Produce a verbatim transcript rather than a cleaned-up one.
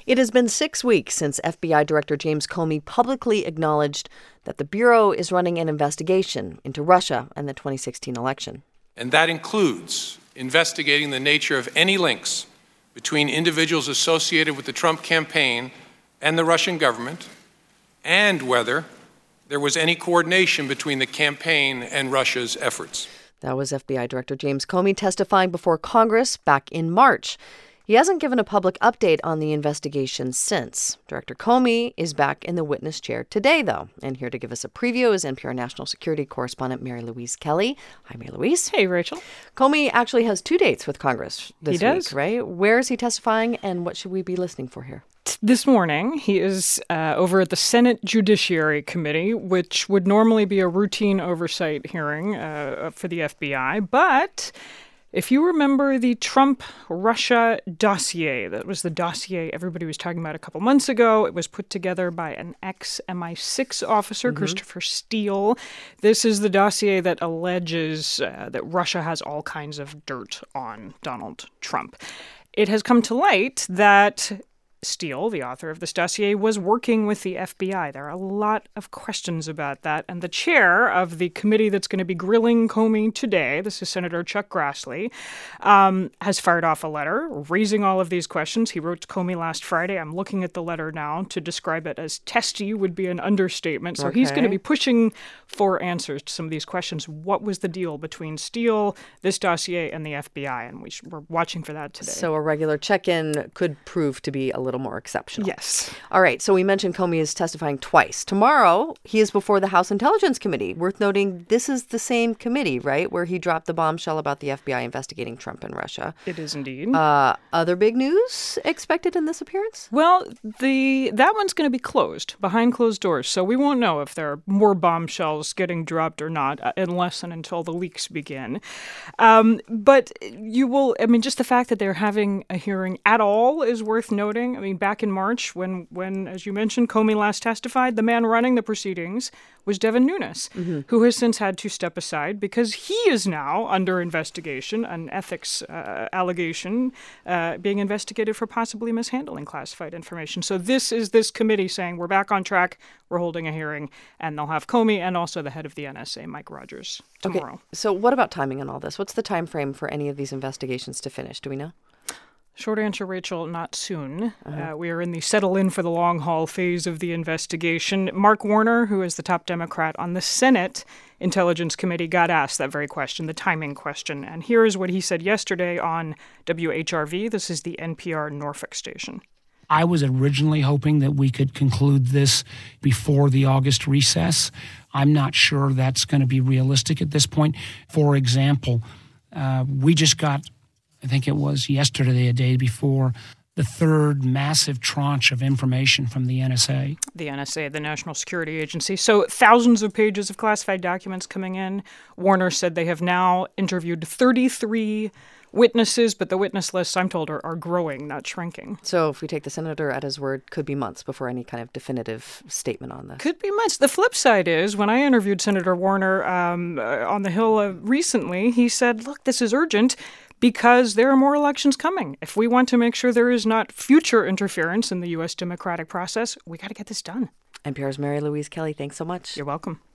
It has been six weeks since F B I Director James Comey publicly acknowledged that the Bureau is running an investigation into Russia and the twenty sixteen election. And that includes investigating the nature of any links between individuals associated with the Trump campaign and the Russian government, and whether there was any coordination between the campaign and Russia's efforts. That was F B I Director James Comey testifying before Congress back in March. He hasn't given a public update on the investigation since. Director Comey is back in the witness chair today, though. And here to give us a preview is N P R national security correspondent Mary Louise Kelly. Hi, Mary Louise. Hey, Rachel. Comey actually has two dates with Congress this he does. week, right? Where is he testifying, and what should we be listening for here? This morning, he is uh, over at the Senate Judiciary Committee, which would normally be a routine oversight hearing uh, for the F B I, but if you remember the Trump-Russia dossier, that was the dossier everybody was talking about a couple months ago. It was put together by an ex-M I six officer, mm-hmm. Christopher Steele. This is the dossier that alleges uh, that Russia has all kinds of dirt on Donald Trump. It has come to light that Steele, the author of this dossier, was working with the F B I. There are a lot of questions about that. And the chair of the committee that's going to be grilling Comey today, this is Senator Chuck Grassley, um, has fired off a letter raising all of these questions. He wrote to Comey last Friday. I'm looking at the letter now. To describe it as testy would be an understatement. So okay. He's going to be pushing for answers to some of these questions. What was the deal between Steele, this dossier, and the F B I? And we sh- we're watching for that today. So a regular check-in could prove to be a little more exceptional. Yes. All right. So we mentioned Comey is testifying twice. Tomorrow, he is before the House Intelligence Committee. Worth noting, this is the same committee, right, where he dropped the bombshell about the F B I investigating Trump and Russia. It is indeed. Uh, other big news expected in this appearance? Well, the that one's going to be closed, behind closed doors. So we won't know if there are more bombshells getting dropped or not, uh, unless and until the leaks begin. Um, but you will, I mean, just the fact that they're having a hearing at all is worth noting. I mean, back in March, when, when, as you mentioned, Comey last testified, the man running the proceedings was Devin Nunes, mm-hmm. who has since had to step aside because he is now under investigation, an ethics uh, allegation uh, being investigated for possibly mishandling classified information. So this is this committee saying we're back on track, we're holding a hearing, and they'll have Comey and also the head of the N S A, Mike Rogers, tomorrow. Okay. So what about timing on all this? What's the time frame for any of these investigations to finish? Do we know? Short answer, Rachel, not soon. Uh-huh. Uh, we are in the settle in for the long haul phase of the investigation. Mark Warner, who is the top Democrat on the Senate Intelligence Committee, got asked that very question, the timing question. And here is what he said yesterday on W H R V. This is the N P R Norfolk station. I was originally hoping that we could conclude this before the August recess. I'm not sure that's going to be realistic at this point. For example, uh, we just got I think it was yesterday, a day before, the third massive tranche of information from the N S A. The N S A, the National Security Agency. So thousands of pages of classified documents coming in. Warner said they have now interviewed thirty-three witnesses, but the witness lists, I'm told, are, are growing, not shrinking. So if we take the senator at his word, could be months before any kind of definitive statement on this. Could be months. The flip side is, when I interviewed Senator Warner um, uh, on the Hill uh, recently, he said, look, this is urgent because there are more elections coming. If we want to make sure there is not future interference in the U S democratic process, we got to get this done. N P R's Mary Louise Kelly, thanks so much. You're welcome.